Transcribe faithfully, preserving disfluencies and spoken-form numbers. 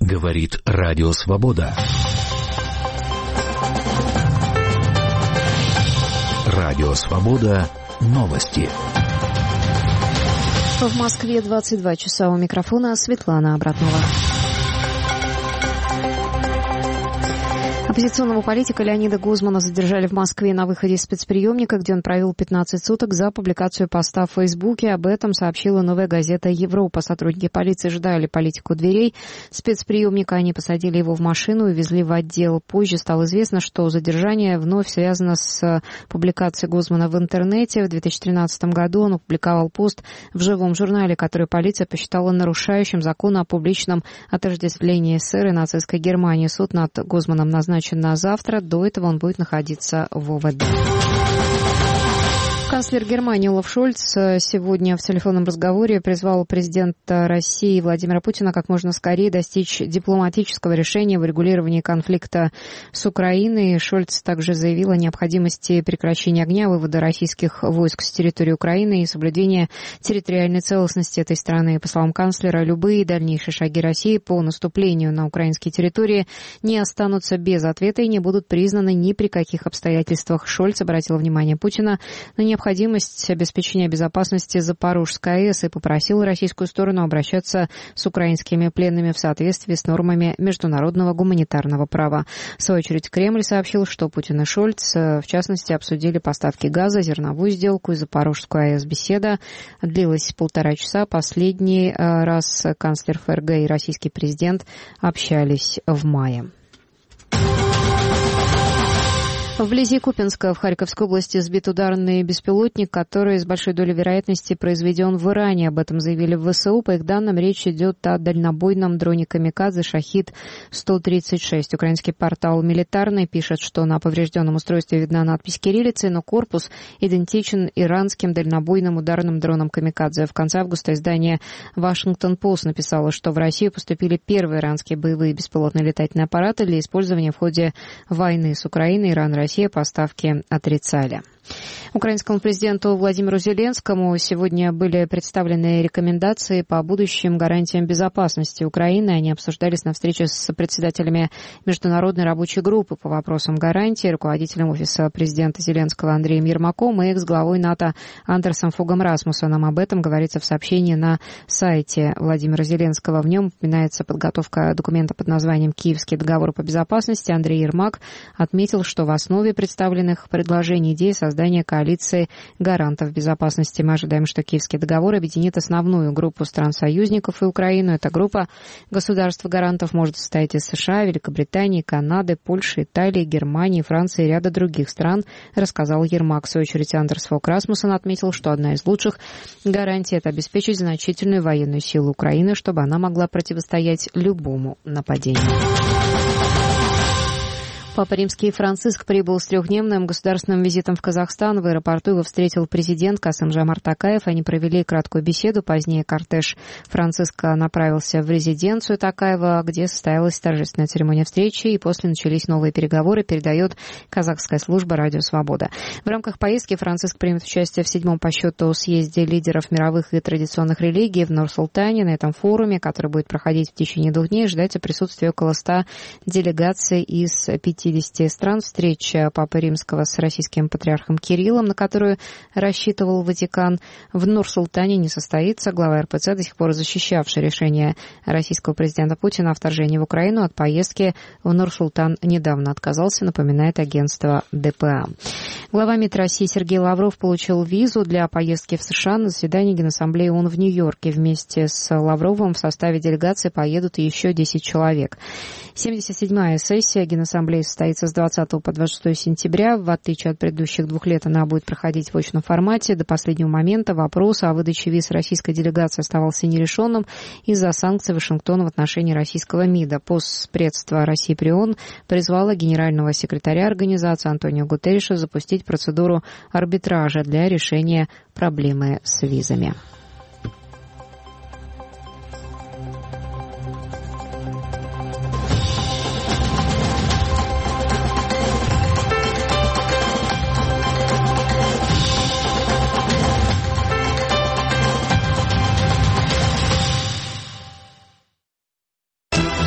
Говорит Радио Свобода. Радио Свобода. Новости. В Москве двадцать два часа. У микрофона Светлана Абратнова. Оппозиционного политика Леонида Гозмана задержали в Москве на выходе из спецприемника, где он провел пятнадцать суток за публикацию поста в Фейсбуке. Об этом сообщила новая газета «Европа». Сотрудники полиции ждали политику дверей спецприемника. Они посадили его в машину и везли в отдел. Позже стало известно, что задержание вновь связано с публикацией Гозмана в интернете. В две тысячи тринадцатом году он опубликовал пост в живом журнале, который полиция посчитала нарушающим закон о публичном отождествлении СССР и нацистской Германии. Суд над Гозманом назначен на завтра. До этого он будет находиться в ОВД. Канцлер Германии Олаф Шольц сегодня в телефонном разговоре призвал президента России Владимира Путина как можно скорее достичь дипломатического решения в урегулировании конфликта с Украиной. Шольц также заявил о необходимости прекращения огня, вывода российских войск с территории Украины и соблюдения территориальной целостности этой страны. По словам канцлера, любые дальнейшие шаги России по наступлению на украинские территории не останутся без ответа и не будут признаны ни при каких обстоятельствах. Шольц обратил внимание Путина на необходимость необходимость обеспечения безопасности Запорожской АЭС и попросил российскую сторону обращаться с украинскими пленными в соответствии с нормами международного гуманитарного права. В свою очередь, Кремль сообщил, что Путин и Шольц, в частности, обсудили поставки газа, зерновую сделку и Запорожскую АЭС. Беседа длилась полтора часа. Последний раз канцлер ФРГ и российский президент общались в мае. Вблизи Купянска в Харьковской области сбит ударный беспилотник, который с большой долей вероятности произведен в Иране. Об этом заявили в ВСУ. По их данным, речь идет о дальнобойном дроне «Камикадзе» «Шахид сто тридцать шесть». Украинский портал «Милитарный» пишет, что на поврежденном устройстве видна надпись кириллицей, но корпус идентичен иранским дальнобойным ударным дронам «Камикадзе». В конце августа издание «Вашингтон-Пост» написало, что в Россию поступили первые иранские боевые беспилотные летательные аппараты для использования в ходе войны с Украиной. Иран и Россия поставки отрицали. Украинскому президенту Владимиру Зеленскому сегодня были представлены рекомендации по будущим гарантиям безопасности Украины. Они обсуждались на встрече с председателями Международной рабочей группы по вопросам гарантий, руководителем офиса президента Зеленского Андреем Ермаком и экс-главой НАТО Андерсом Фогом Расмуссеном. Об этом говорится в сообщении на сайте Владимира Зеленского. В нем упоминается подготовка документа под названием «Киевский договор по безопасности». Андрей Ермак отметил, что в основе представленных предложений идеи создания коалиции гарантов безопасности. Мы ожидаем, что Киевский договор объединит основную группу стран-союзников и Украину. Эта группа государств-гарантов может состоять из США, Великобритании, Канады, Польши, Италии, Германии, Франции и ряда других стран, рассказал Ермак. В свою очередь, Андерс Фог Расмуссен отметил, что одна из лучших гарантий – это обеспечить значительную военную силу Украины, чтобы она могла противостоять любому нападению. Папа Римский Франциск прибыл с трехдневным государственным визитом в Казахстан. В аэропорту его встретил президент Касым-Жомарт Токаев. Они провели краткую беседу. Позднее кортеж Франциска направился в резиденцию Токаева, где состоялась торжественная церемония встречи, и после начались новые переговоры, передает казахская служба «Радио Свобода». В рамках поездки Франциск примет участие в седьмом по счету съезде лидеров мировых и традиционных религий в Нур-Султане. На этом форуме, который будет проходить в течение двух дней, ждается присутствие около ста делегаций из пяти стран. Встреча Папы Римского с российским патриархом Кириллом, на которую рассчитывал Ватикан, в Нур-Султане не состоится. Глава эр пэ цэ, до сих пор защищавший решение российского президента Путина о вторжении в Украину, от поездки в Нур-Султан недавно отказался, напоминает агентство дэ пэ а. Глава МИД России Сергей Лавров получил визу для поездки в США на заседание Генассамблеи ООН в Нью-Йорке. Вместе с Лавровым в составе делегации поедут еще десять человек. семьдесят седьмая сессия Генассамблеи состоится с двадцатого по двадцать шестое сентября. В отличие от предыдущих двух лет, она будет проходить в очном формате. До последнего момента вопрос о выдаче виз российской делегации оставался нерешенным из-за санкций Вашингтона в отношении российского МИДа. Постпредство России при ООН призвало генерального секретаря организации Антонио Гутерриша запустить процедуру арбитража для решения проблемы с визами.